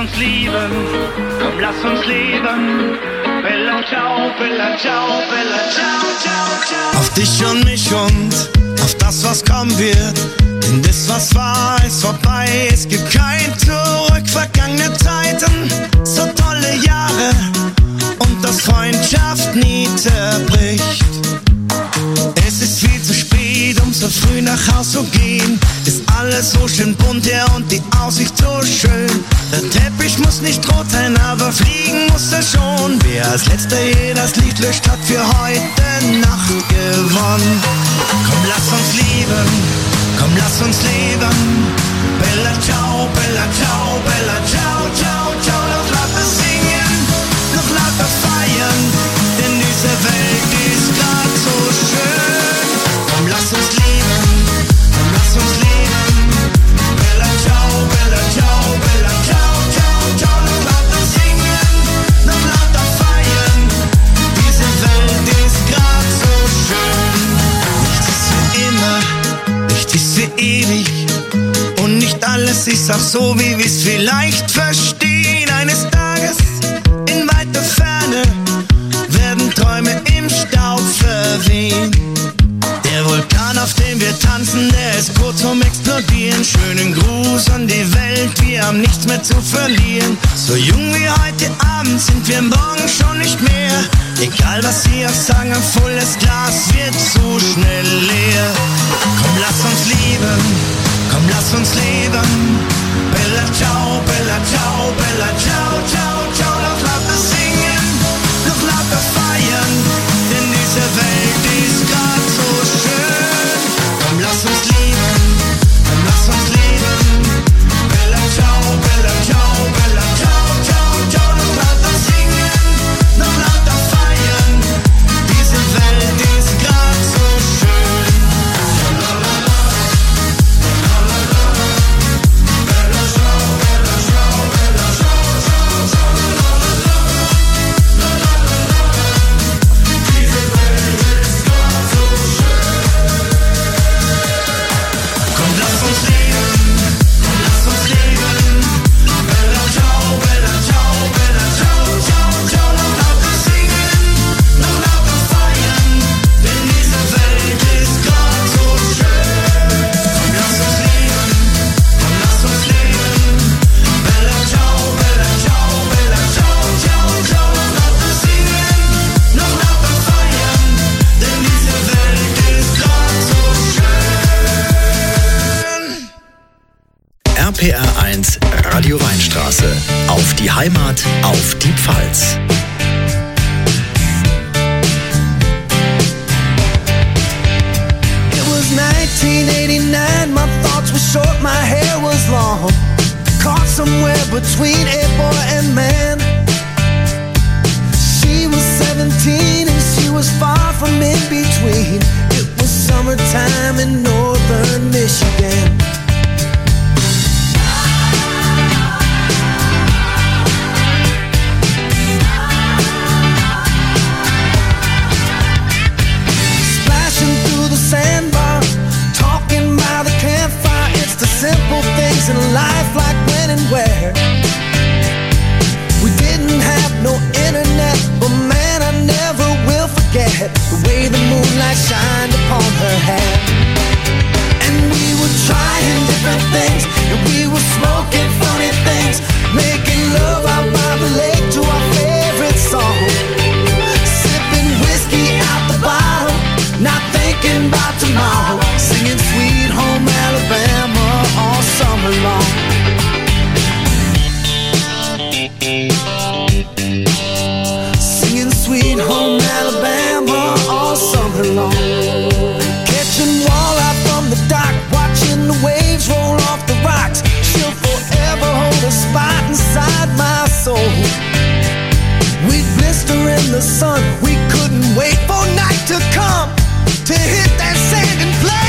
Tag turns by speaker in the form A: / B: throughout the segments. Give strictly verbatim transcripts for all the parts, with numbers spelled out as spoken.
A: uns lieben, komm, lass uns leben. Bella ciao, bella ciao, bella ciao, ciao, ciao.
B: Auf dich und mich und auf das, was kommen wird. Denn das, was war, ist vorbei. Es gibt kein Zurück, vergangene Zeiten. So tolle Jahre und dass Freundschaft nie zerbricht. Es ist viel zu spät, um so früh nach Haus zu gehen. Ist alles so schön bunt, ja, und die Aussicht so schön. Der Teppich muss nicht rot sein, aber fliegen muss er schon. Wer als letzter hier das Licht löscht, hat für heute Nacht gewonnen. Komm, lass uns lieben, komm, lass uns leben. Bella ciao, bella ciao, bella ciao, ciao, ciao. Noch lauter singen, noch lauter feiern, denn diese Welt ist grad so schön. Komm, lass uns lieben, komm, lass uns leben. Bella ciao, bella ciao, bella ciao, ciao, ciao. Noch lauter singen, noch lauter feiern, diese Welt ist grad so schön. Nichts ist für immer, nichts ist für ewig. Und nicht alles ist auch so, wie wir's vielleicht verstehen. Eines Tages in weiter Ferne werden Träume im Staub verwehen. Der Vulkan, auf dem wir tanzen, der ist kurz vorm Explodieren. Schönen Gruß an die Welt, wir haben nichts mehr zu verlieren. So jung wie heute Abend sind wir morgen schon nicht mehr. Egal was sie auch sagen, ein volles Glas wird so schnell leer. Komm, lass uns lieben, komm, lass uns leben. Bella ciao, bella ciao, bella ciao, ciao, ciao. Noch lauter singen, noch lauter feiern, denn diese Welt ist grad so schön. Komm, lass uns lieben, komm, lass uns leben. Bella ciao, bella ciao, bella ciao, ciao, ciao. Noch lauter singen, noch lauter feiern, diese Welt ist grad so schön.
C: R P R eins Radio Weinstraße. Auf die Heimat, auf die Pfalz.
D: It was nineteen eighty-nine, my thoughts were short, my hair was long. Caught somewhere between a boy and man. She was seventeen and she was far from in between. It was summertime in northern Michigan. Sandbar, talking by the campfire. It's the simple things in life, like when and where. We didn't have no internet, but man, I never will forget the way the moonlight shined upon her hair. And we were trying different things, and we were smoking funny things, making love out by the lake to our favorite song, sipping whiskey out the bottle, not thinking about tomorrow, singing Sweet Home Alabama all summer long. Singing Sweet Home Alabama all summer long. Catching walleye from the dock, watching the waves roll off the rocks. She'll forever hold a spot inside my soul. We'd blister in the sun, we couldn't wait for night to come to hit that sand and play.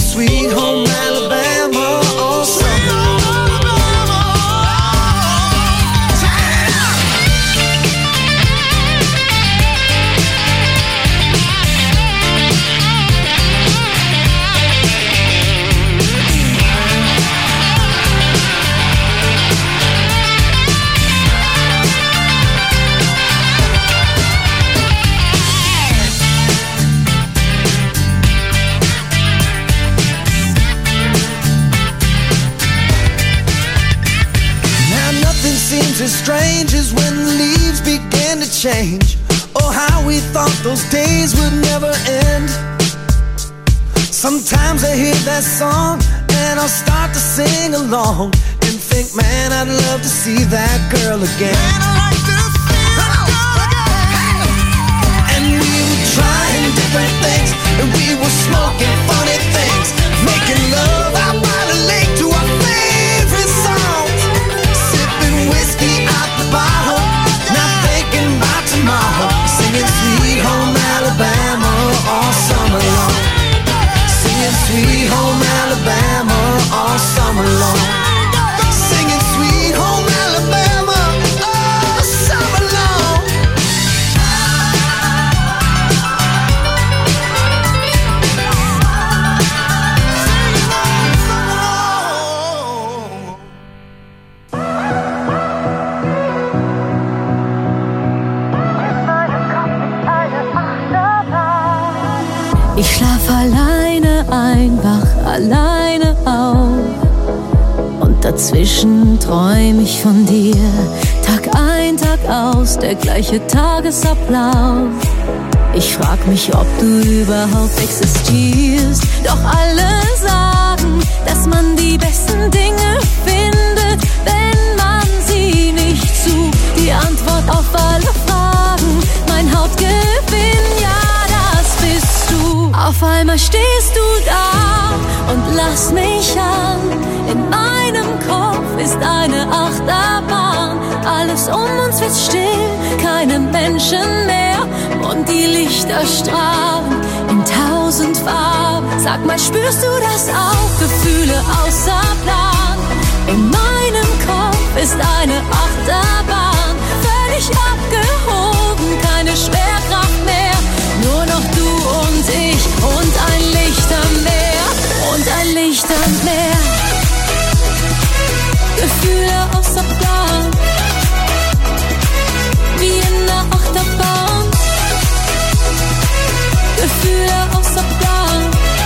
D: Sweet Home Alabama all summer long. As strange as when the leaves began to change. Oh, how we thought those days would never end. Sometimes I hear that song and I'll start to sing along and think, man, I'd love to see that girl again. Man, I'd like to see that girl again. And we were trying different things, and we were smoking funny things, making love out by the lake to our favorite songs. Whiskey out the bottle, not thinking about tomorrow. Singing Sweet Home Alabama all summer long. Singing Sweet Home Alabama all summer long. Singing Sweet Home Alabama all summer long.
E: Ich schlaf alleine ein, wach alleine auf. Und dazwischen träum ich von dir. Tag ein, Tag aus, der gleiche Tagesablauf. Ich frag mich, ob du überhaupt existierst. Doch alle sagen, dass man die besten Dinge findet, wenn man sie nicht sucht. Die Antwort auf alle Fragen, mein Hauptgewinn, ja, das bist du. Auf einmal stehst du da und lass mich an. In meinem Kopf ist eine Achterbahn. Alles um uns wird still, keine Menschen mehr. Und die Lichter strahlen in tausend Farben. Sag mal, spürst du das auch? Gefühle außer Plan. In meinem Kopf ist eine Achterbahn. Völlig abgehoben, keine Schwerkraft mehr. Nur noch du und ich und ein Licht am Meer. Und ein Licht am Meer. Gefühle außer Plan. Wie in der Achterbahn. Gefühle außer Plan.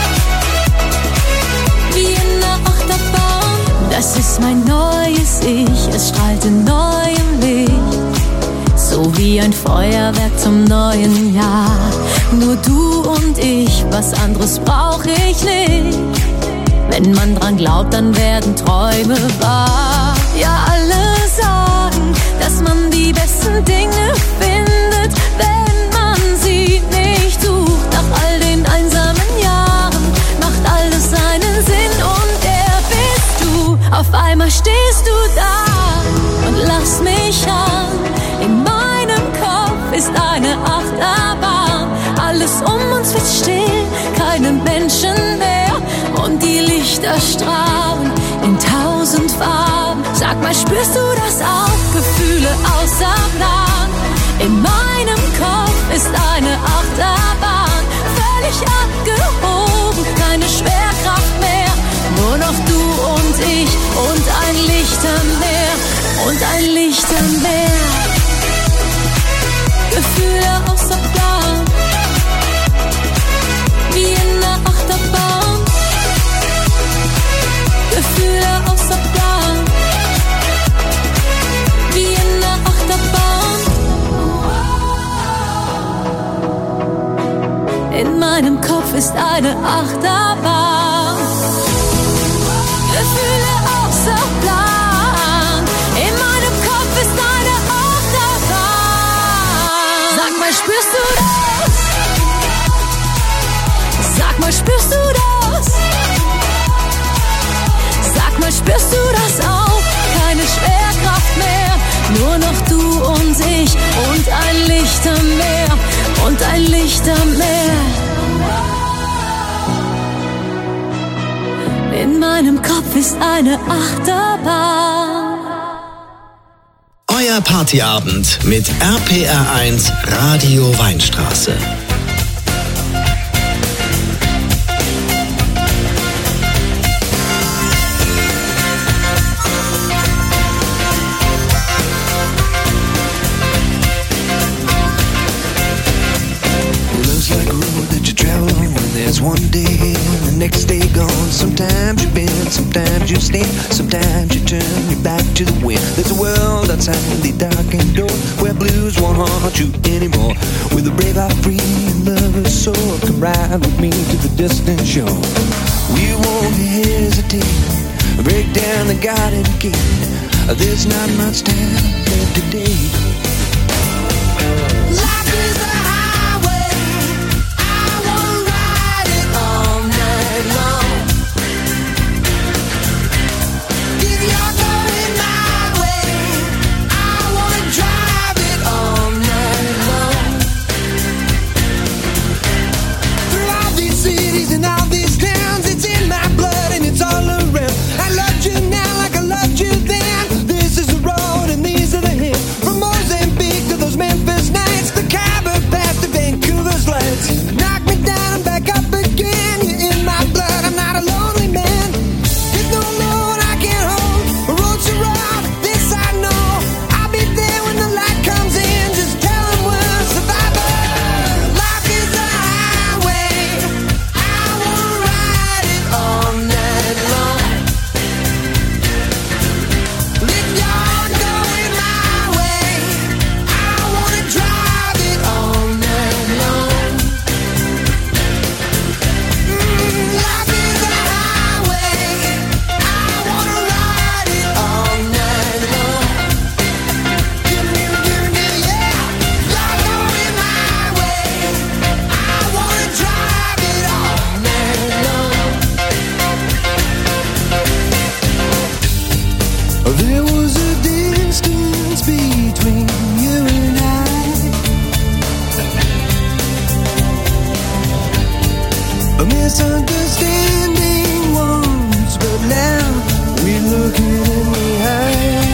E: Wie in der Achterbahn. Das ist mein neues Ich, es strahlt in neuem Licht. So wie ein Feuerwerk zum neuen Jahr. Nur du und ich, was anderes brauch ich nicht. Wenn man dran glaubt, dann werden Träume wahr. Ja, alle sagen, dass man die besten Dinge findet, wenn man sie nicht sucht. Nach all den einsamen Jahren macht alles seinen Sinn und der bist du. Auf einmal stehst du da und lass mich an. In meinem Kopf ist eine Achterbahn. Alles um uns wird still, keine Menschen mehr. Und die Lichter strahlen in tausend Farben. Sag mal, spürst du das auch? Gefühle außer Plan. In meinem Kopf ist eine Achterbahn. Völlig abgehoben, keine Schwerkraft mehr. Nur noch du und ich und ein Licht am Meer. Und ein Licht am Meer. Gefühle außer Plan. Wie in der Achterbahn. Gefühle außer Plan. Wie in der Achterbahn. In meinem Kopf ist eine Achterbahn. Gefühle außer Plan. In meinem Kopf ist eine Achterbahn. Sag mal, spürst du das? Sag mal, spürst du das? Sag mal, spürst du das auch? Keine Schwerkraft mehr. Nur noch du und ich und ein Licht am Meer. Und ein Licht am Meer. In meinem Kopf ist eine Achterbahn.
C: Euer Partyabend mit R P R eins Radio Weinstraße.
D: There's one day and the next day gone. Sometimes you bend, sometimes you stand, sometimes you turn your back to the wind. There's a world outside the darkened door where blues won't haunt you anymore. With a brave heart free and lover's soul, come ride with me to the distant shore. We won't hesitate, break down the garden gate. There's not much time left today. Life is a highway, I wanna ride it all night long. If you're going my way, I wanna drive it all night long. Through all these cities and all these towns, it's in my blood and it's all around. I loved you now like I loved you then. This is the road and these are the hills. From Mozambique to those Memphis nights, the Khyber Pass to Vancouver's lights. Knock me down and back up again. You're in my blood, I'm not a lonely man. There's no load I can't hold. The road's so rough, this I know. I'll be there when the light comes in. Just tell them we're survivors. Life is a highway, I wanna ride it all night long. If you're going my way, I wanna drive it all night long. Mm, life is a highway, I wanna ride it all night long. Give me, give me, yeah. You're going my way, I wanna drive it all night long. There was a distance between you and I, a misunderstanding once, but now we're looking in the eye.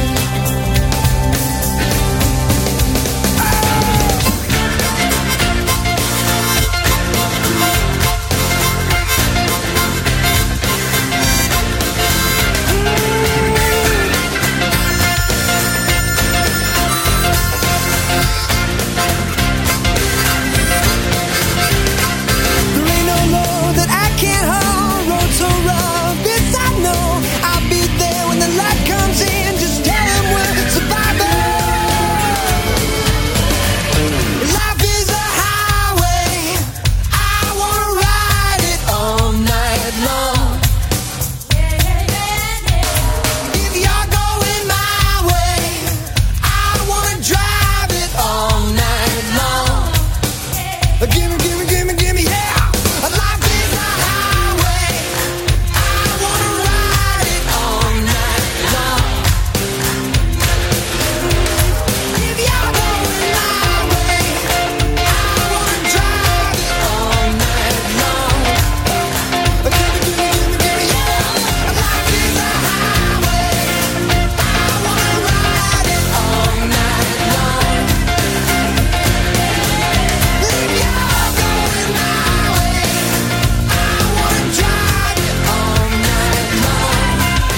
D: There ain't no load that I can't hold. Road so rough, this I know. I'll be there when the light comes in. Just tell them we're survivors. Life is a highway, I wanna ride it all night long. If you're going my way, I wanna drive it all night long. Gimme, gimme, gimme, gimme, yeah. Life is a highway, I wanna ride it all night long. If you're going my way, I wanna drive it all night long. Gimme, gimme, gimme, gimme, yeah. Life is a highway, I wanna ride it all night long. If you're going my way, I wanna drive it all night long.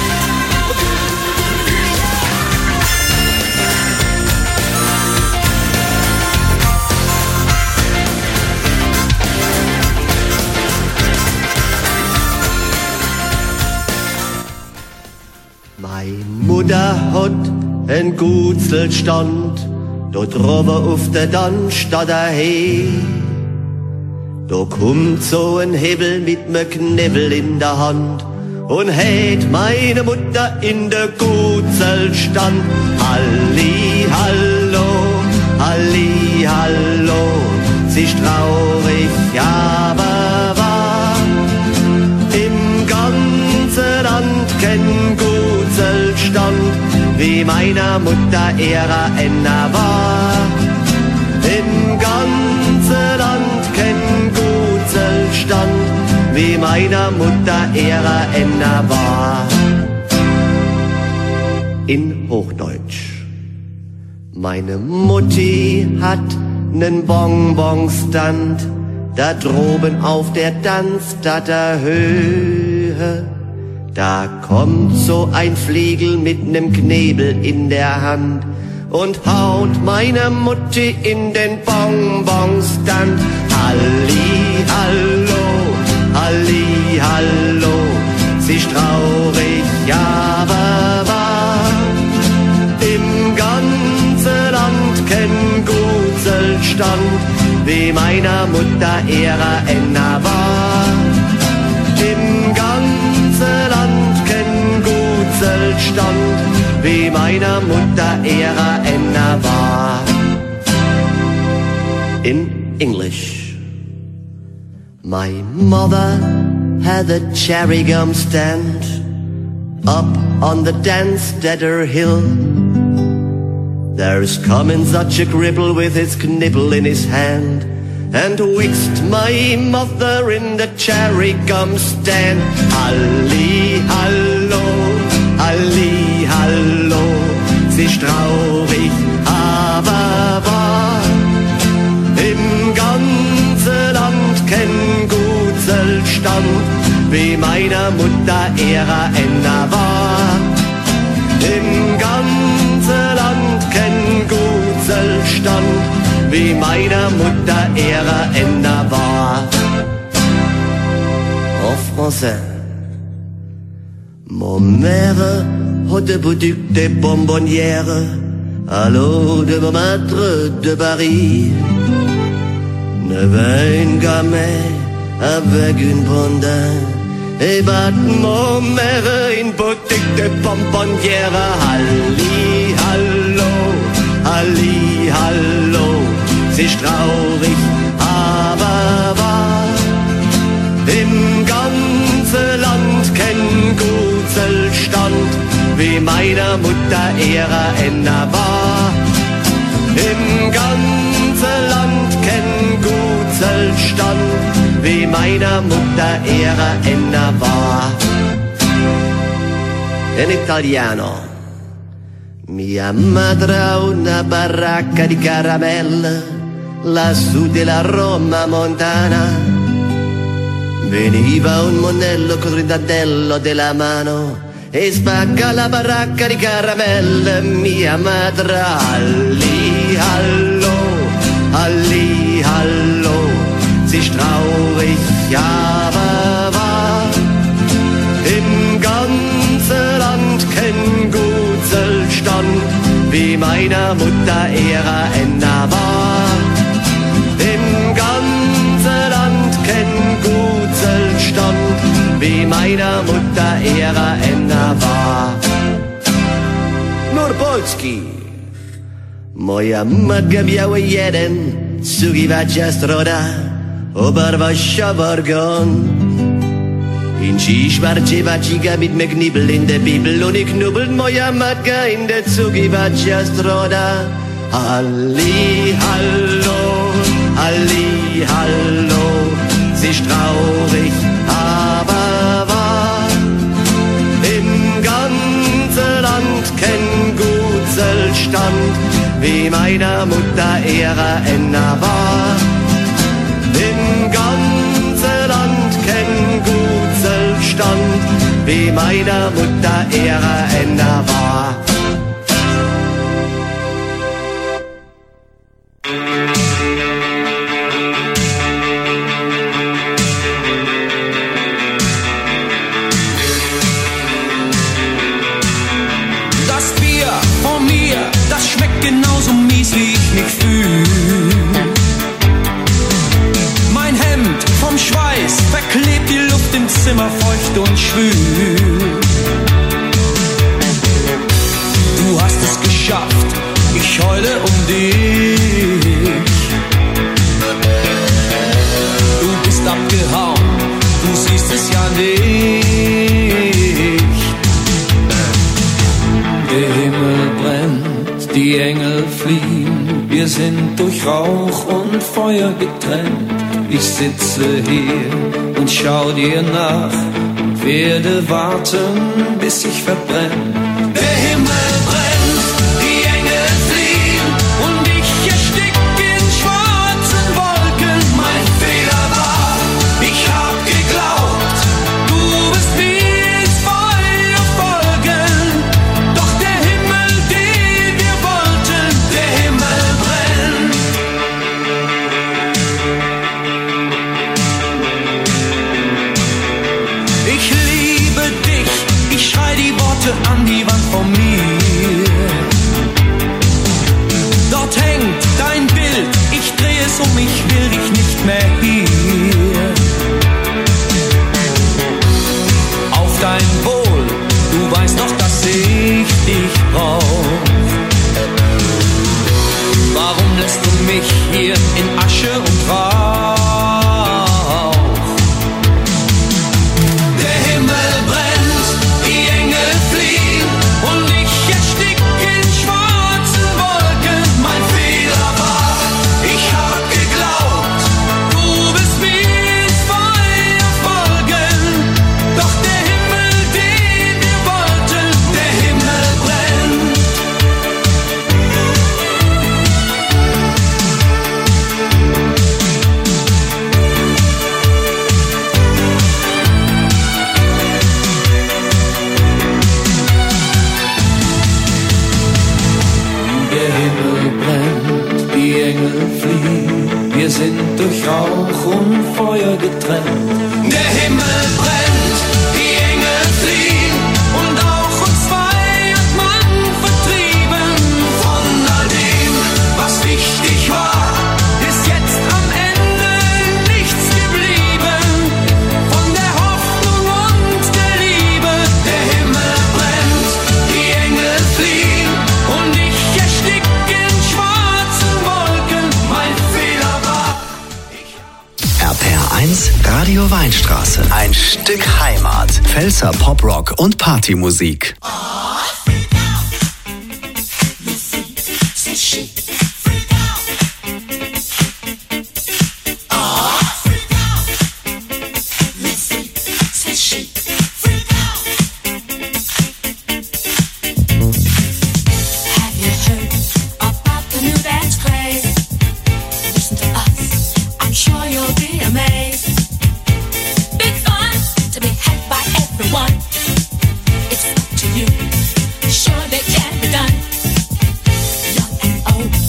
F: Meine Mutter hat en Gutselstand, dort drüber auf der Dannstadt daheim. Da kommt so ein Hebel mit me Knebel in der Hand und hält meine Mutter in der Gutselstand. Halli, hallo, halli, hallo, sie ist traurig, aber wahr. Im ganzen Land kein Gutselstand, wie meiner Mutter ihrer Enna war. Im ganzen Land kein Gutselstand, wie meiner Mutter ihrer Enna war. In Hochdeutsch. Meine Mutti hat nen Bonbonstand da droben auf der Tanzstatter Höhe. Da kommt so ein Fliegel mit nem Knebel in der Hand und haut meine Mutti in den Bonbonstand. Halli, hallo, halli, hallo, sie ist traurig, aber wahr. Im ganzen Land kenn Gutselstand, wie meiner Mutter ihrer Enna war. Im ganzen Land kenn Gutselstand, wie meiner Mutter ihrer Enna war. In English. My mother had a cherry gum stand up on the Danstetter hill. There's coming such a cripple with his knibble in his hand, and whisked my mother in the cherry gum stand. Halli, hallo, halli, hallo, sie ist traurig, aber wahr. Im ganzen Land kenn Gutselstand, wie meiner Mutter ihrer Enna war. Im ganzen Land kenn Gutselstand, wie meiner Mutter ihrer Enna war. En français. Mon mère hat de boutique de bonbonnière à l'eau de Montmartre de Paris. Ne veine gamin avec une blonde et bat mon mère in boutique de bonbonnière. Halli, hallo, halli, hallo, sie ist traurig, aber wahr. Im ganzen Land kenn Gutselstand, wie meiner Mutter ihrer Enna war. Im ganzen Land kenn Gutselstand, wie meiner Mutter ihrer Enna war. In italiano. Mia madre ha una baracca di caramelle lassù della Roma montana. Veniva un monello col ridatello della mano e spacca la baracca di caramelle. Mia madre, halli, hallo, halli, hallo, sie ist traurig, aber wahr. Im ganzen Land kenn Gutselstand, wie meiner Mutter ihrer Enna war. Im ganzen Land kenn Gutselstand, wie meiner Mutter ihrer Enna war. Nur Polski. Moja matka miała jeden sugiwacza stroda, obarwasza wargon. In Dziś warczywa ciga mit me Knibbel in der Bibel und ich knubbelt moja matka in der sugiwacza stroda. Halli, hallo, halli, hallo, sie ist traurig, aber wahr. Im ganzen Land kenn Gutselstand, wie meiner Mutter ihrer Enna war. Im ganzen Land kenn Gutselstand, wie meiner Mutter ihrer Enna war.
G: Genauso mies, wie ich mich fühl. Mein Hemd vom Schweiß verklebt die Luft im Zimmer feucht und schwül. Du hast es geschafft, ich heule um dich. Du bist abgehauen, du siehst es ja nicht. Der Himmel brennt, die Engel fliehen, wir sind durch Rauch und Feuer getrennt. Ich sitze hier und schau dir nach, werde warten, bis ich verbrenne. Der Himmel brennt, die Engel fliehen und ich erstick in schwarzen Wolken. Mein Fehler war, ich hab geglaubt, du wirst mir ins Feuer folgen. Doch der Himmel, den wir wollten, der Himmel brennt. Ich liebe dich, ich schrei die Worte an die Wand vor mir. Dort hängt dein Bild, ich dreh es um, ich will dich nicht mehr hier. Auf dein Wohl, du weißt doch, dass ich dich brauch. Warum lässt du mich hier in Asche und Rauch? Der Himmel brennt, die Engel fliehen und ich erstick in schwarzen Wolken. Mein Fehler war, ich hab geglaubt, du wirst mir ins Feuer folgen. Doch der Himmel, den wir wollten, der Himmel brennt. Der Himmel brennt, die Engel fliehen, wir sind durch Rauch und Feuer getrennt. Der Himmel brennt, die Engel fliehen und auch uns zwei hat man vertrieben. Von all dem, was wichtig war, ist jetzt am Ende nichts geblieben. Von der Hoffnung und der Liebe, der Himmel brennt, die Engel fliehen und ich erstick in schwarzen Wolken. Mein Fehler war,
C: R P R eins Radio Weinstraße. Ein Stück Heimat. Pfälzer Poprock und Partymusik.
E: Have you heard about the new dance craze? Listen to us, I'm sure you'll be amazed. Big fun to be had by everyone. It's up to you, surely can be done. Young and old,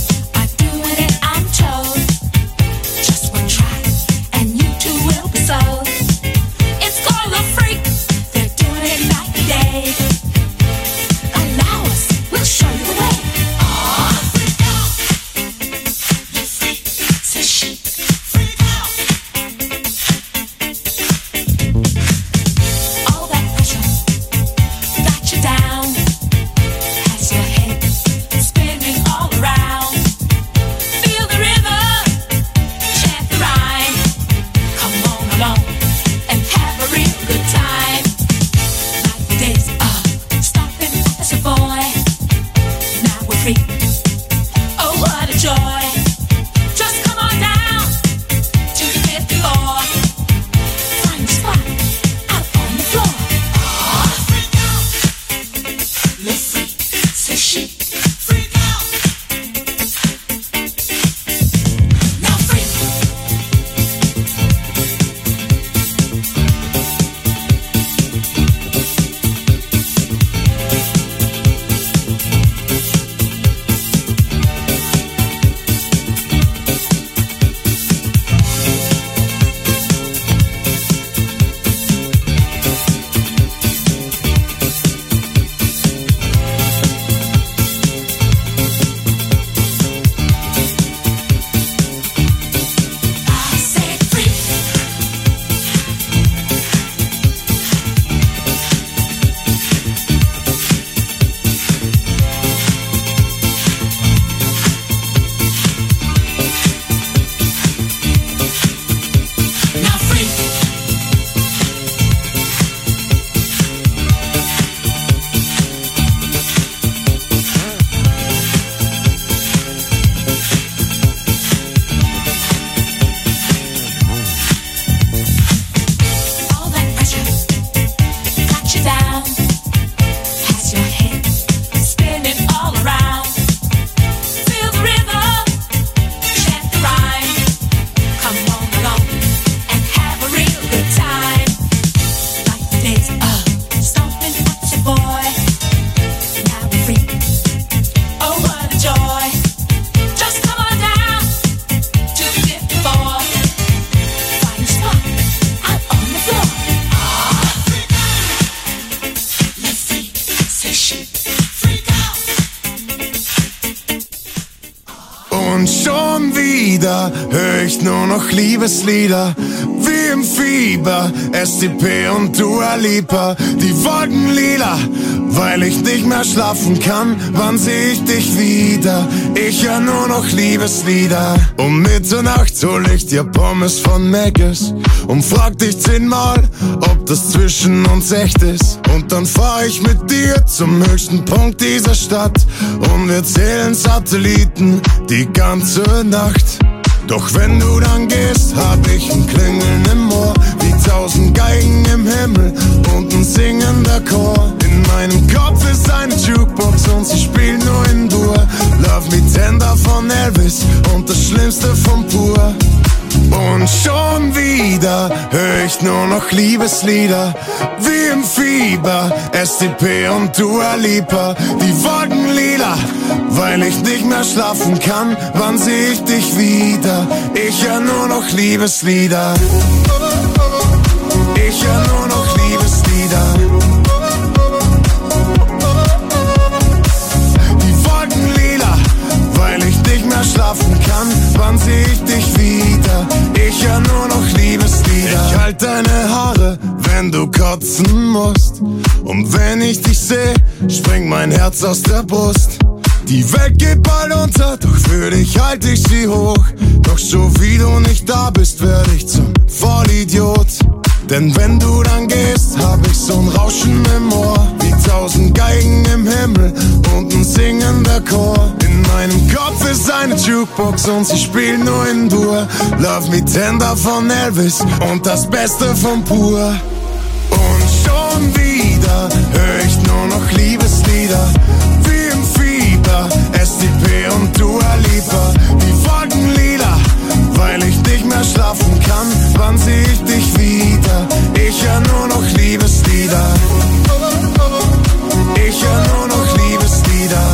B: Und schon wieder hör ich nur noch Liebeslieder, wie im Fieber, S C P und Dua Lipa. Die Wolken lila, weil ich nicht mehr schlafen kann. Wann seh ich dich wieder? Ich hör nur noch Liebeslieder. Um Mitternacht hol ich dir Pommes von Mc's und frag dich zehnmal, ob das zwischen uns echt ist. Und dann fahr ich mit dir zum höchsten Punkt dieser Stadt und wir zählen Satelliten die ganze Nacht. Doch wenn du dann gehst, hab ich ein Klingeln im Ohr, wie tausend Geigen im Himmel und ein singender Chor. In meinem Kopf ist eine Jukebox und sie spielt nur in Dur. Love Me Tender von Elvis und das Schlimmste von Pur. Und schon wieder hör ich nur noch Liebeslieder, wie im Fieber, S C P und Dua Lipa. Die Wolken lila, weil ich nicht mehr schlafen kann. Wann seh ich dich wieder? Ich hör nur noch Liebeslieder. Ich hör nur noch Liebeslieder. Die Wolken lila, weil ich nicht mehr schlafen kann. Wann seh ich dich wieder? Ich hör nur noch Liebeslieder. Ich halt deine Haare, wenn du kotzen musst. Und wenn ich dich seh, springt mein Herz aus der Brust. Die Welt geht bald unter, doch für dich halt ich sie hoch. Doch so wie du nicht da bist, werd ich zum Vollidiot. Denn wenn du dann gehst, hab ich so'n Rauschen im Ohr, wie tausend Geigen im Himmel und ein singender Chor. In meinem Kopf ist eine Jukebox und sie spielt nur in Dur. Love Me Tender von Elvis und das Beste von Pur. Und schon wieder hör ich nur noch Liebeslieder, wie im Fieber, S C P und Dua Lipa. Die Wolken lila, weil ich nicht mehr schlafen kann. Wann seh ich dich wieder? Ich hör nur noch Liebeslieder. Ich hör nur noch Liebeslieder.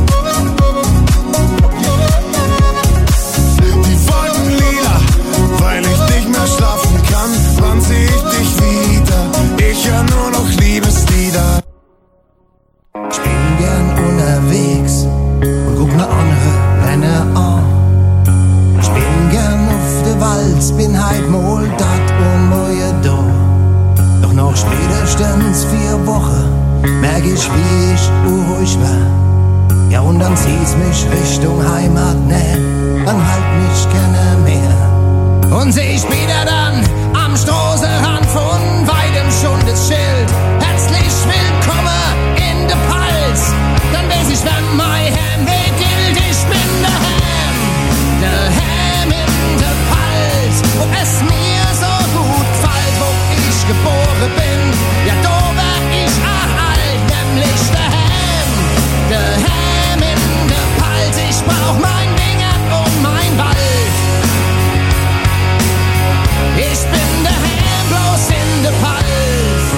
B: Die Wolken lila, weil ich nicht mehr schlafen kann. Wann seh ich dich wieder? Ich hör nur noch Liebeslieder.
D: Ich bin gern unterwegs und guck mir andere Männer an. Ich bin gern auf der Walz, bin halt mal dat und morgen da. Doch noch spätestens vier Wochen merk ich, wie ich unruhig war. Ja, und dann zieh's mich Richtung Heimat, ne, dann halt mich gerne mehr. Und seh ich wieder dann am Straßenrand von weitem schon das Schild: herzlich willkommen in der Pals. Dann weiß ich, wenn mein Heimweg gilt, ich bin der Ham, der Ham in der Pals. Wo es mir so gut gefällt, wo ich geboren bin, ja, da wär ich auch alt, nämlich der Ham, der Ham in der Pals. Ich brauch mein Wingert und mein Wald. Ich bin der Ham bloß in der Pals.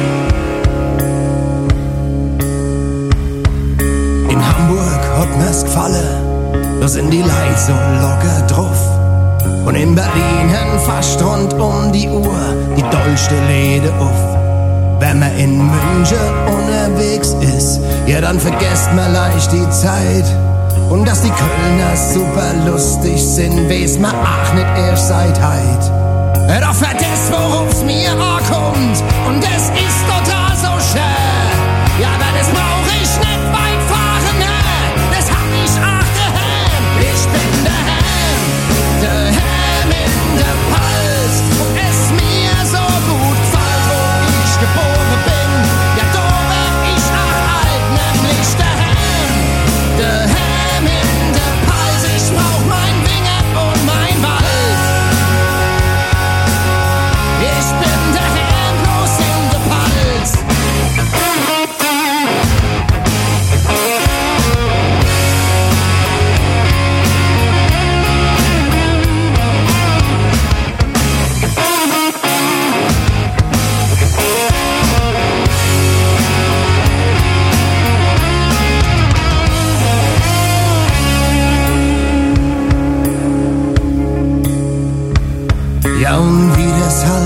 D: In Hamburg hat mir's gefallen, da sind die Leute so locker drauf. Und in Berlin fast rund um die Uhr die dollste Läde auf. Wenn man in München unterwegs ist, ja, dann vergesst man leicht die Zeit. Und dass die Kölner super lustig sind, weiß man auch nicht erst seit heit. Doch für das, worum's mir ankommt, und das ist total so schön. Ja, aber das brauch ich nicht weit fahren, ne? Das hab ich auch daheim. Ich bin der Ham, der Ham in der Pals. Und es mir so gut gefällt, wo ich geboren bin, ja, da wär ich auch alt, nämlich der Ham, der Ham in der Pals. Ich brauch mein Wingert und mein Wald. Ich bin der Ham bloß in der Pals.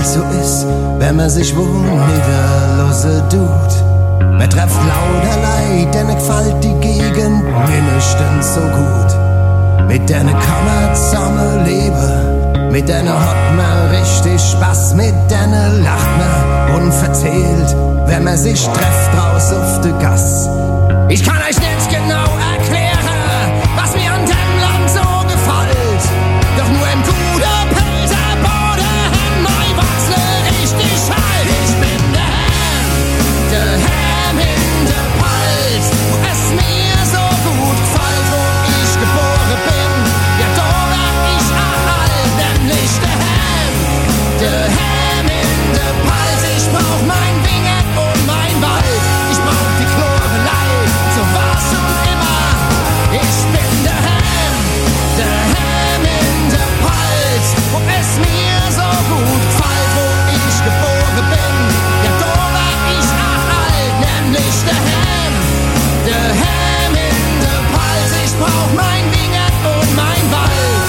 D: wie's so ist, wenn man sich wo niederlose tut. Man trefft lauter Leid, denn ich gefällt die Gegend mindestens so gut. Mit denen kann man zusammen leben, mit denen hat man richtig Spaß, mit denen lacht man unverzählt, wenn man sich trefft draus auf der Gass. Ich kann euch nicht genau erklären, was mir an dem Land so gefällt, doch nur im guten Pilzerbode haben mein Wachsle richtig halt. Ich bin der Ham, der Ham in der Palz, wo es mir so gut gefällt, wo ich geboren bin. Ja, da war ich auch alt, nämlich der Ham, der Ham in der Palz. Ich brauch mein Wingen und mein Wald, ich brauch die Chlorelei, so war's schon immer. Ich bin der Ham, der Ham in der Palz, wo es mir so gut gefällt, wo ich geboren bin. Ja, da war ich auch alt, nämlich der Ham, der Ham in der Palz. Ich brauch mein Wingen und mein Wald.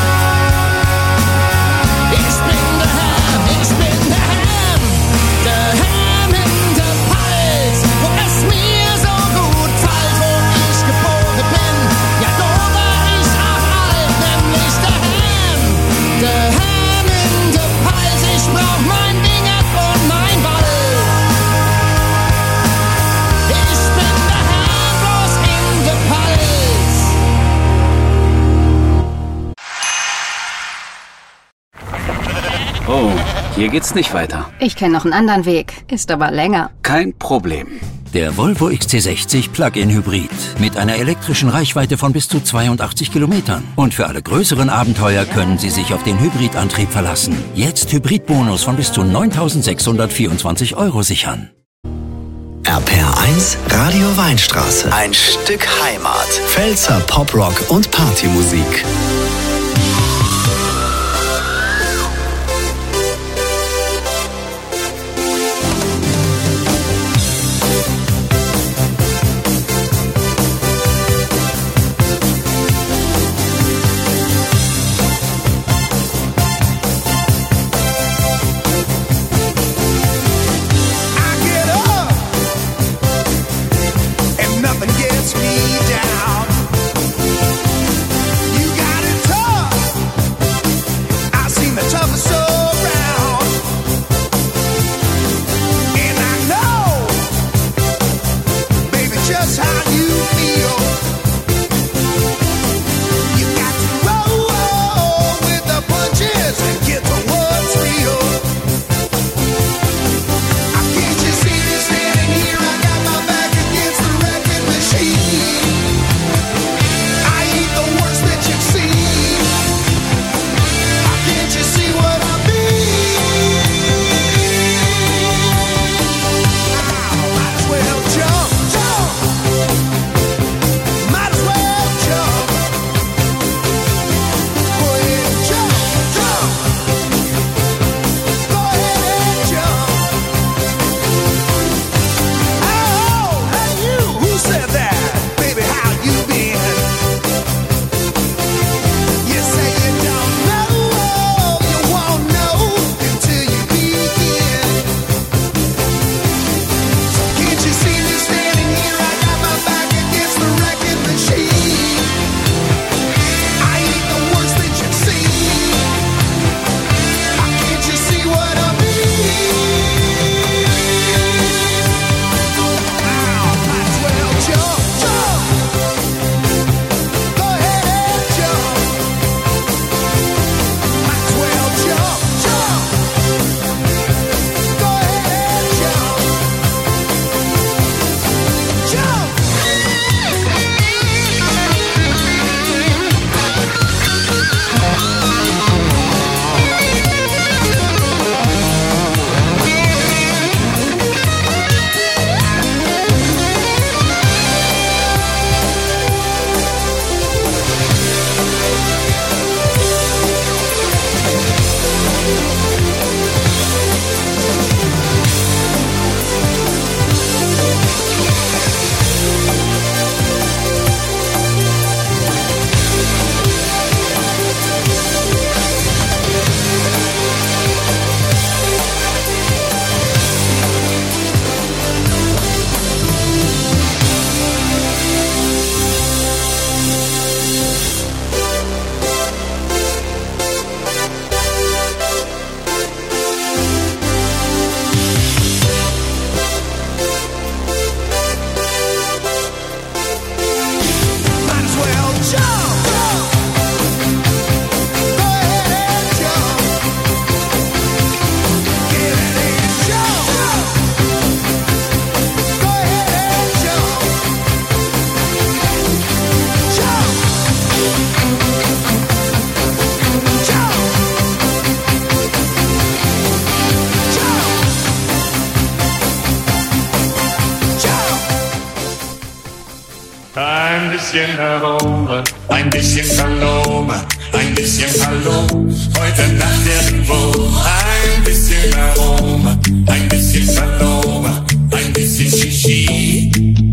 D: Ich bin der Ham, ich bin der Ham, der Ham in der Palz, wo es mir so gut gefällt, wo ich geboren bin. Ja, da war ich auch alt, nämlich der Ham, der Ham in der Palz. Ich brauch mein Wingen und mein Wald. Ich bin der Ham, bloß in der Palz.
H: Oh, hier geht's nicht weiter.
I: Ich kenne noch einen anderen Weg, ist aber länger.
H: Kein Problem.
J: Der Volvo X C sechzig Plug-in Hybrid mit einer elektrischen Reichweite von bis zu zweiundachtzig Kilometern. Und für alle größeren Abenteuer können Sie sich auf den Hybridantrieb verlassen. Jetzt Hybridbonus von bis zu neuntausendsechshundertvierundzwanzig Euro sichern.
C: R P R eins Radio Weinstraße. Ein Stück Heimat. Pfälzer Poprock und Partymusik.
D: Can't you see this?
A: bisschen Aroma, ein bisschen Paloma, ein bisschen Hallo, heute Nacht irgendwo. Ein bisschen Aroma, ein bisschen Paloma, ein bisschen Shishi.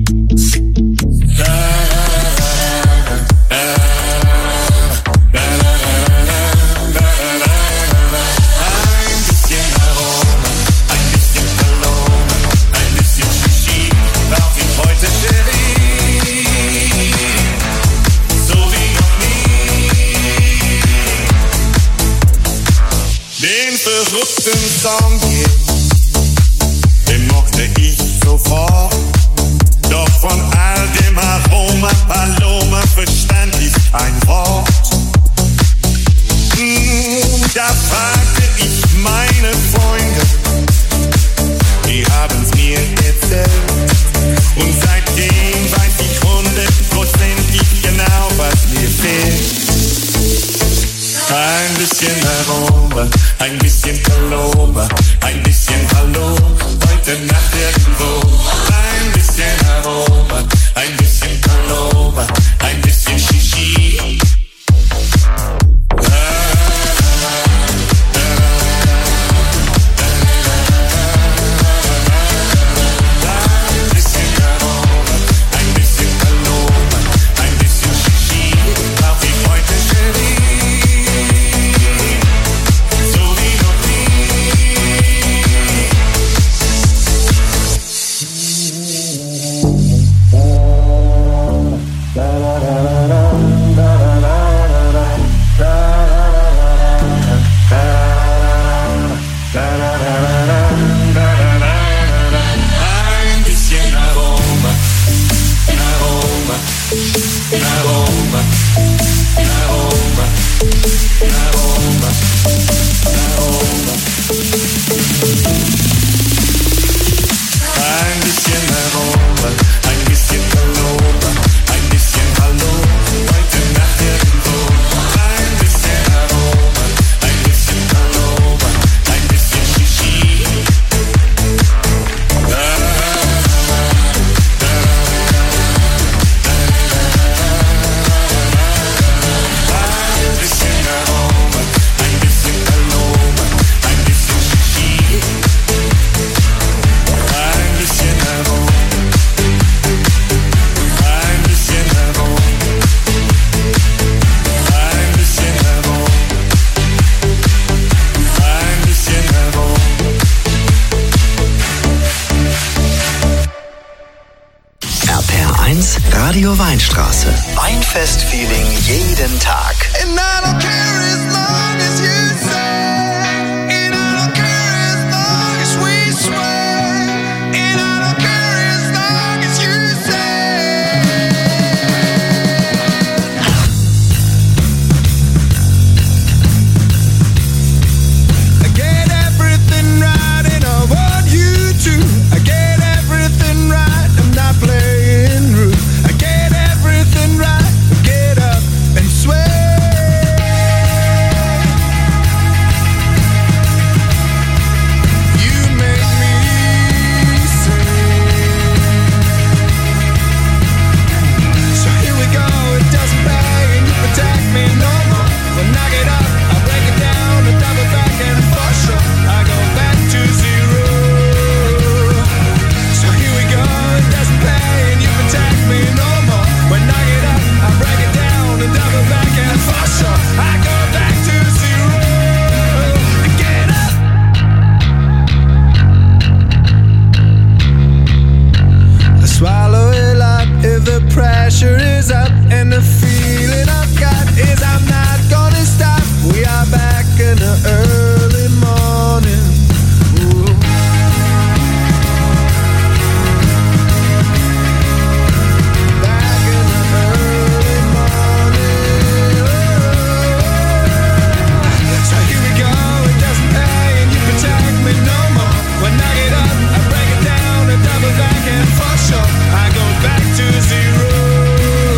B: Verrückten Song hier, den mochte ich sofort. Doch von all dem Aroma, Paloma verstand ich ein Wort. Mm, da fragte ich meine Freunde, die haben's mir erzählt. Und seitdem weiß ich hundertprozentig genau, was mir fehlt. Ein bisschen Aroma, ein bisschen Paloma, ein bisschen Hallo, heute Nacht irgendwo. Ein bisschen Aroma, ein bisschen Paloma, ein bisschen Shishi.
C: Radio Weinstraße. Weinfest-Feeling jeden Tag.
B: And I don't care as long as you say. And I don't care as long as we swear. And I don't care as long as you say. I get everything right and I want you to. I get everything right, I'm not playing rude. Right, get up and swear. You make me sing. So here we go, it doesn't pay and you protect me no more. When I get up, I break it down and double back and for sure I go back to zero. So here we go, it doesn't pay and you protect me no more. When I get up, I break it down and double back and for sure I go back to zero. Get up. I swallow it up if the pressure is up and the feeling I've got is I'm not gonna stop. We are back in the early morning. Ooh. When I get up, I break it down and double back and for sure I go back to zero.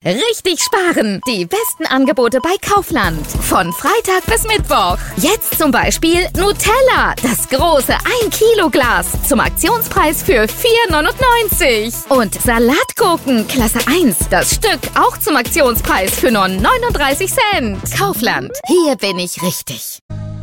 K: Richtig sparen. Die besten Angebote bei Kaufland. Von Freitag bis Mittwoch. Jetzt zum Beispiel Nutella. Das große ein Kilo Glas. Zum Aktionspreis für vier neunundneunzig. Und Salatgurken Klasse eins. Das Stück auch zum Aktionspreis für nur neununddreißig Cent. Kaufland. Hier bin ich richtig.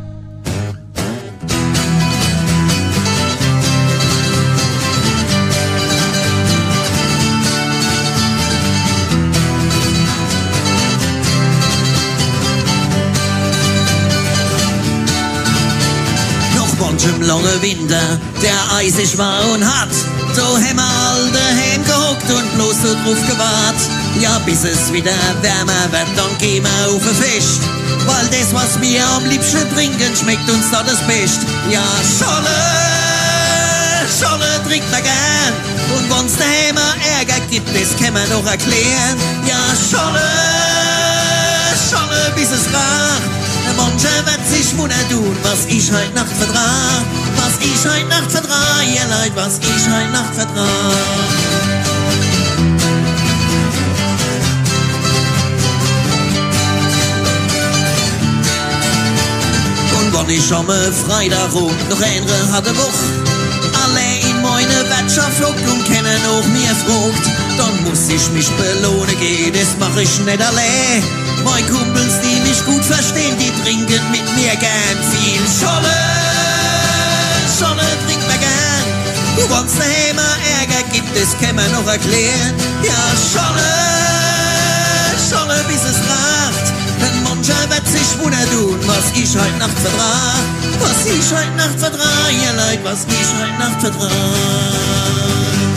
L: Im langen Winter, der eisig war und hart, so haben wir all daheim gehockt und bloß so drauf gewartet. Ja, bis es wieder wärmer wird, dann gehen wir auf ein Fest, weil das, was wir am liebsten trinken, schmeckt uns da das Best. Ja, Scholle, Scholle trinkt man gern, und wenn's daheim Ärger gibt, das kann man doch erklären. Ja, Scholle, Scholle, bis es kracht. Mancher wird sich wundern tun, was ich heut Nacht vertrag. Was ich heut Nacht vertrag, ihr Leid, was ich heut Nacht vertrag. Und wann ich am Freitag rum noch eine hatte Woche, alle in meine Wirtschaft flockt und kennen auch mir frucht, dann muss ich mich belohnen gehen, das mach ich nicht allein. Meine Kumpels, die mich gut verstehen, die trinken mit mir gern viel Scholle. Scholle trinkt man gern. Du wenn's daheim Ärger gibt, das kann man noch erklären. Ja, Scholle, Scholle, bis es kracht. Denn mancher wird sich wundern tun, was ich heut Nacht vertrag. Was ich heut Nacht vertrag, ihr Leid, was ich heut Nacht vertrag.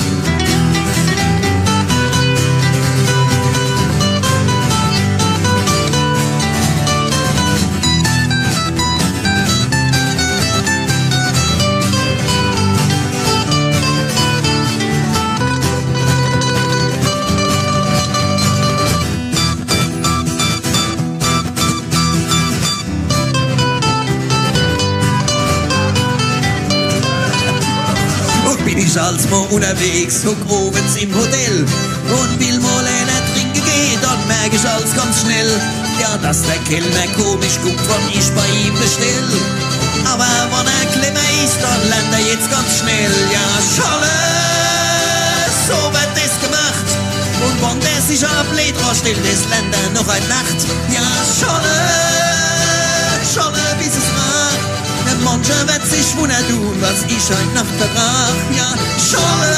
L: Als mal unterwegs, hock ovens im Hotel und will mal einer trinken gehen, dann merk ich alles ganz schnell, ja, dass der Kellner komisch guckt, wann ich bei ihm bestell. Aber wenn er clever ist, dann lernt er jetzt ganz schnell, ja, Scholle, so wird das gemacht. Und wenn der sich ein Blät rausstellt, das lernt er noch eine Nacht, ja, Scholle, Scholle, bis es macht. Mancher wird sich wundern tun, was ich heut Nacht vertrag. Ja, Scholle.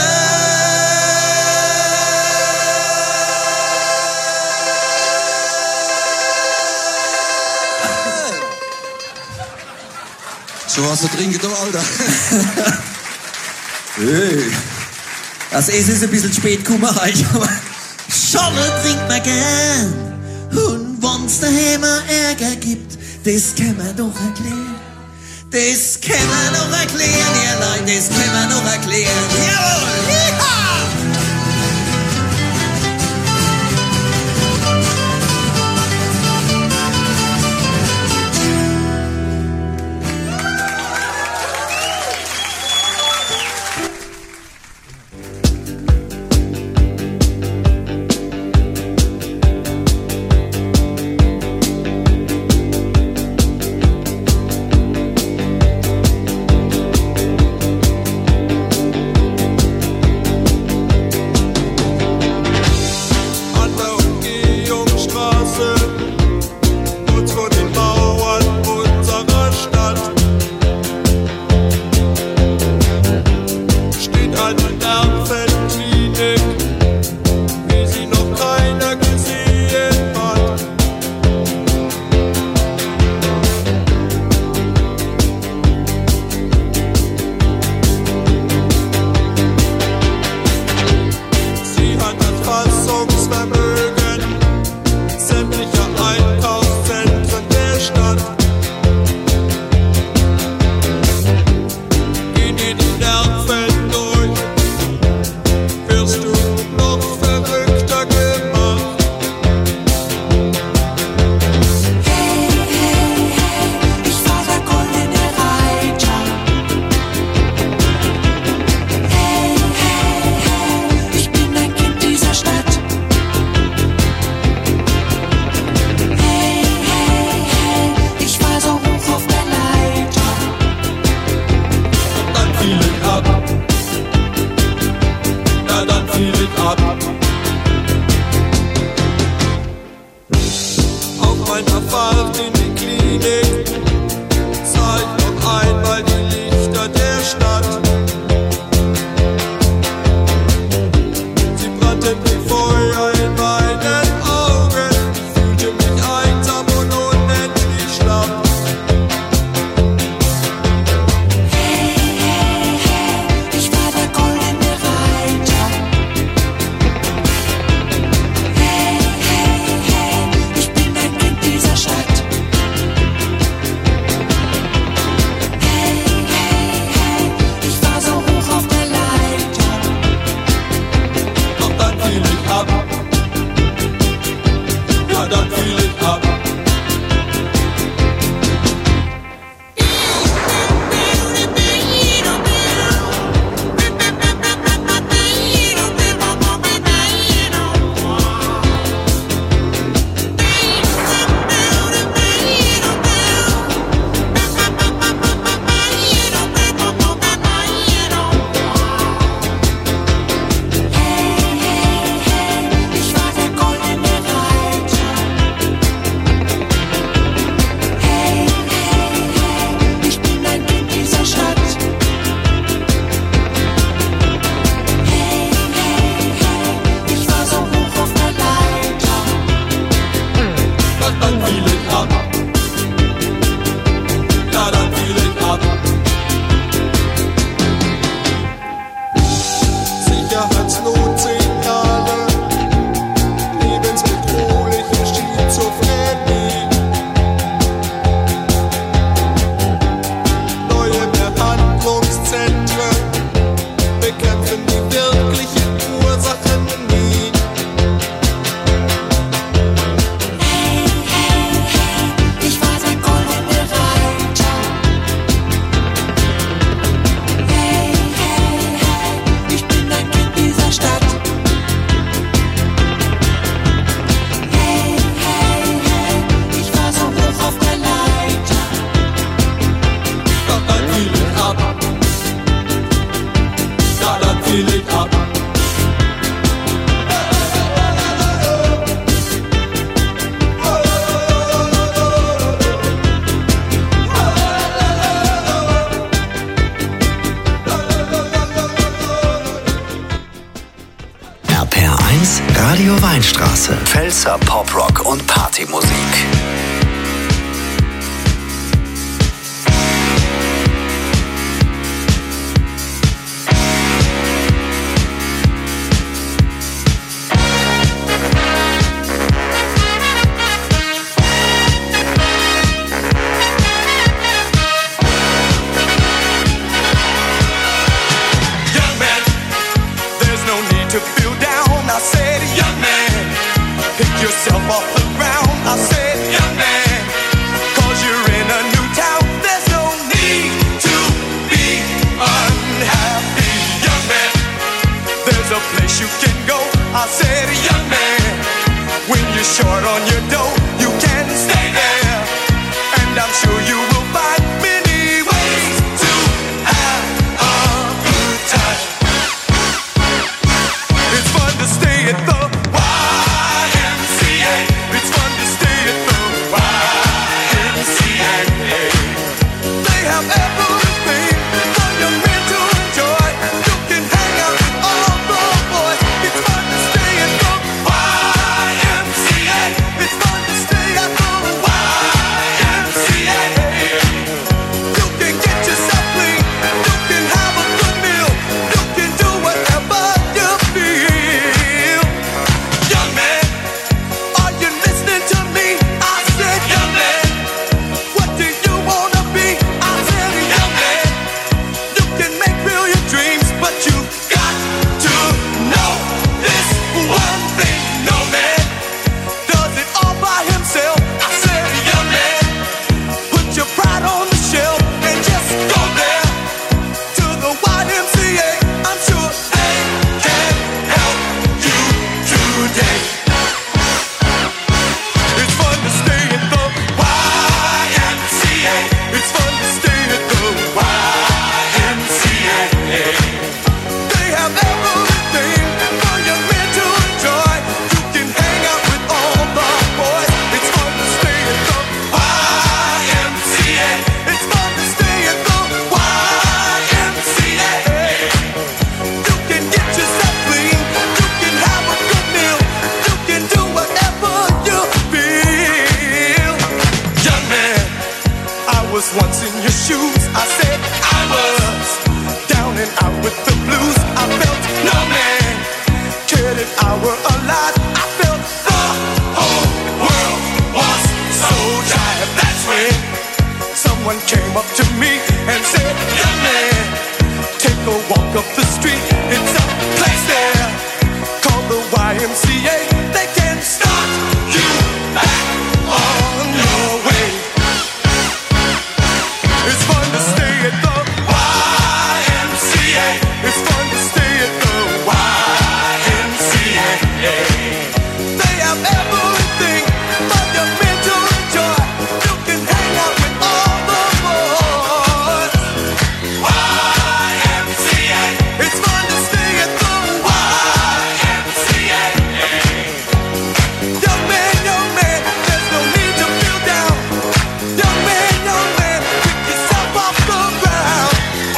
M: So was zu trinken, du Alter.
L: Hey. Das Essen ist ein bisschen spät gekommen heute, aber Scholle trinkt man gern. Und wenn's daheim Ärger gibt, das kann man doch erklären. Das kann man noch erklären, ihr Leid, das kann man noch erklären. Jawohl! Yeehaw!
G: ja dann fiel ich ab. Auf meiner Fahrt in die Klinik sah ich noch einmal die Lichter der Stadt. Sie brannten wie Feuer in meinen Augen. Ich fühlte mich einsam und unendlich schlapp.
C: Radio Weinstraße. Pfälzer Poprock und Partymusik.
B: Yourself off the ground, I said, young man, cause you're in a new town, there's no need to be unhappy, young man, there's a place you can go, I said, young man, when you're short on your dough, you can stay there, and I'm sure you will find many ways to have a good time. It's fun to stay at the Y M C A.
D: They have everything but your mental joy. You can hang out with all the boys. Y M C A. It's fun to stay at the Y M C A. Young man, young man, there's no need to feel down. Young man, young man, pick yourself off the ground.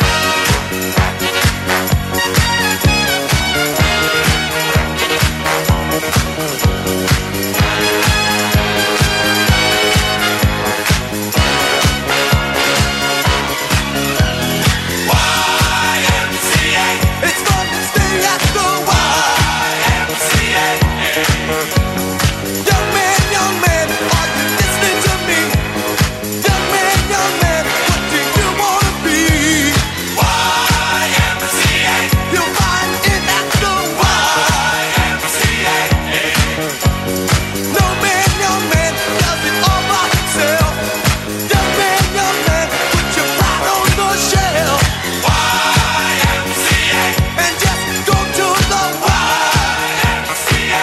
D: It's fun to stay at the Y M C A. Young man, young man, are you listening to me? Young man, young man, what do you wanna be? Y M C A. You'll find it at the Y M C A. No man, young man, does it all by himself. Young man, young man, put your pride on the shelf. Y M C A. And just go to the Y M C A.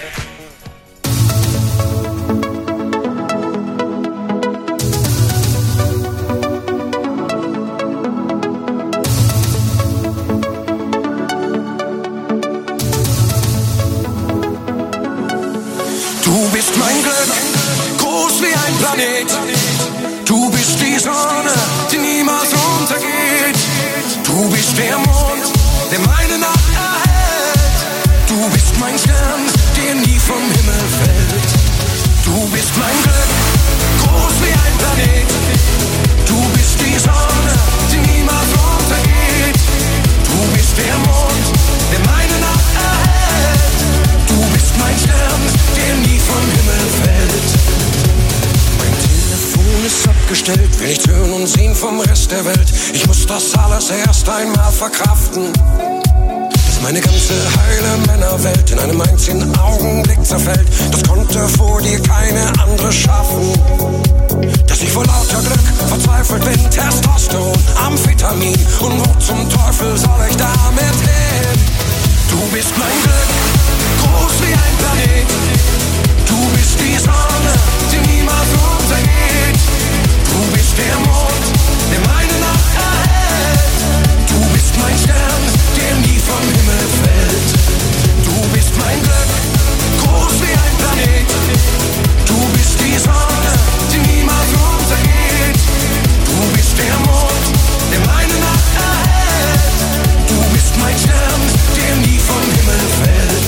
B: Du bist mein Glück, groß wie ein Planet. Du bist die Sonne, die niemals untergeht. Du bist der Mond, der meine Nacht erhält. Du bist mein Stern, der nie vom Himmel fällt. Du bist mein Glück, groß wie ein Planet. Du bist die Sonne, die niemals untergeht. Du bist der Mond, der meine Nacht erhält. Du bist mein Stern, der nie vom Himmel fällt. Mein Telefon ist abgestellt, will nichts hören und sehen vom Rest der Welt. Ich muss das alles erst einmal verkraften, dass meine ganze heile Männerwelt in einem einzigen Augenblick zerfällt. Das konnte vor dir keine andere schaffen. Dass ich vor lauter Glück verzweifelt bin, Testosteron, Amphetamin. Und wo zum Teufel soll ich damit hin? Du bist mein Glück, groß wie ein Planet. Du bist die Sonne, die niemals untergeht. Du bist der Mond, der meine Nacht erhält. Du bist mein Stern, der nie vom Himmel fällt. Du bist mein Glück, groß wie ein Planet. Du bist die Sonne, die niemals untergeht. Du bist der Mond, der meine Nacht erhält. Du bist mein Stern, der nie vom Himmel fällt.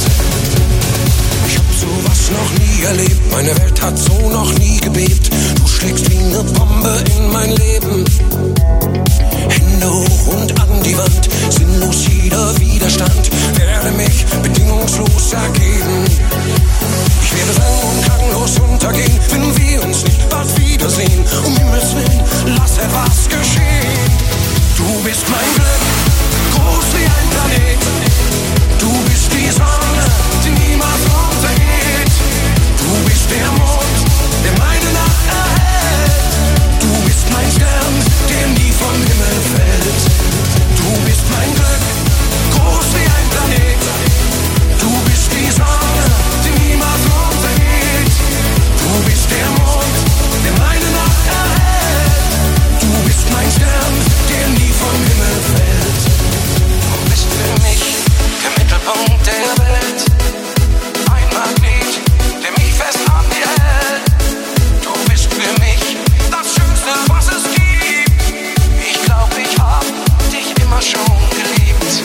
B: Ich hab sowas noch nie erlebt, meine Welt hat so noch nie gebebt. Du schlägst wie eine Bombe in mein Leben. Hände hoch und an die Wand, sinnlos jeder Widerstand. Werde mich bedingungslos ergeben. Ich werde sang- und klanglos untergehen, wenn wir uns nicht bald wiedersehen. Um Himmels Willen, lass etwas geschehen. Du bist mein Glück, groß wie ein Planet. Du bist die Sonne, die niemals untergeht. Du bist der Mond, der meine Nacht erhält. Du bist mein Stern, der nie vom Himmel fällt. Du bist mein Glück, groß wie ein Planet. Du bist die Sonne, die niemals untergeht. Du bist der Mond, der meine Nacht erhält. Du bist mein Stern, der nie vom Himmel fällt. Du bist für mich der Mittelpunkt der Welt. Ein Magnet, der mich fest an dir hält. Du bist für mich das Schönste, was es gibt. Ich glaub, ich hab dich immer schon geliebt.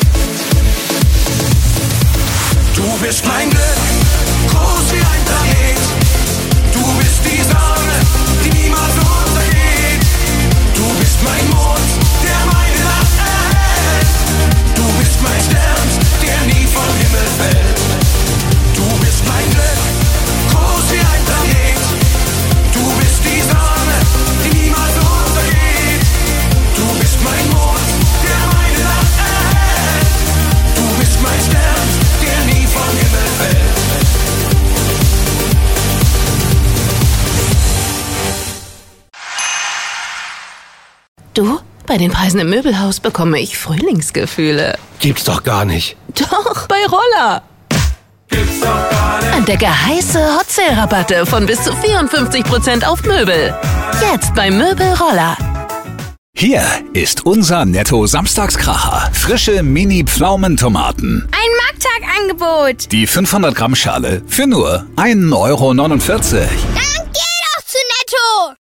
B: Du bist mein Glück, groß wie ein Planet. Du bist die Sonne, die niemals untergeht. Du bist mein Mond, der meine Nacht erhält. Du bist mein Stern, der nie vom Himmel fällt. Du bist mein Glück, groß wie ein Planet. Du bist die Sonne, die niemals untergeht. Du bist mein Mond, der meine Nacht erhält. Du bist mein Stern, der nie vom Himmel fällt.
N: Du, bei den Preisen im Möbelhaus bekomme ich Frühlingsgefühle.
O: Gibt's doch gar nicht.
N: Doch, bei Roller.
A: Gibt's
N: Entdecke heiße Hot Sale Rabatte von bis zu vierundfünfzig Prozent auf Möbel. Jetzt beim Möbelroller.
O: Hier ist unser Netto-Samstagskracher. Frische Mini-Pflaumentomaten.
P: Ein Markttagangebot.
O: Die fünfhundert Gramm Schale für nur ein Euro neunundvierzig.
P: Dann geh doch zu Netto.